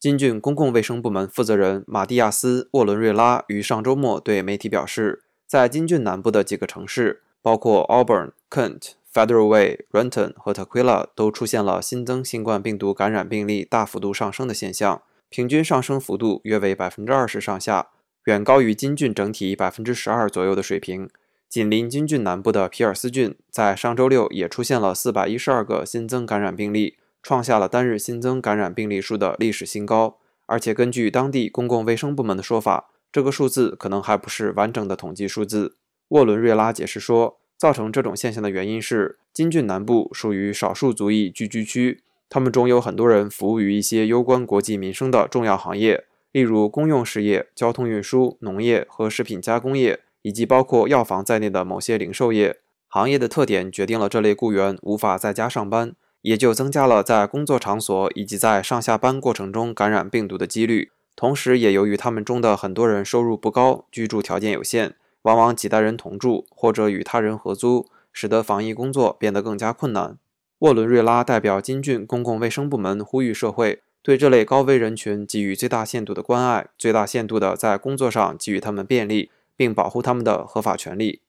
金郡公共卫生部门负责人马蒂亚斯·沃伦瑞拉于上周末对媒体表示，在金郡南部的几个城市，包括 Auburn、Kent、Federal Way、Renton 和 Tukwila 都出现了新增新冠病毒感染病例大幅度上升的现象，平均上升幅度约为 20% 上下，远高于金郡整体 12% 左右的水平。紧邻金郡南部的皮尔斯郡在上周六也出现了412个新增感染病例，创下了单日新增感染病例数的历史新高。而且根据当地公共卫生部门的说法，这个数字可能还不是完整的统计数字。沃伦瑞拉解释说，造成这种现象的原因是金郡南部属于少数族裔聚居区，他们中有很多人服务于一些攸关国计民生的重要行业，例如公用事业、交通运输、农业和食品加工业，以及包括药房在内的某些零售业。行业的特点决定了这类雇员无法在家上班，也就增加了在工作场所以及在上下班过程中感染病毒的几率。同时也由于他们中的很多人收入不高，居住条件有限，往往几代人同住或者与他人合租，使得防疫工作变得更加困难。沃伦瑞拉代表金郡公共卫生部门呼吁社会对这类高危人群给予最大限度的关爱，最大限度地在工作上给予他们便利，并保护他们的合法权利。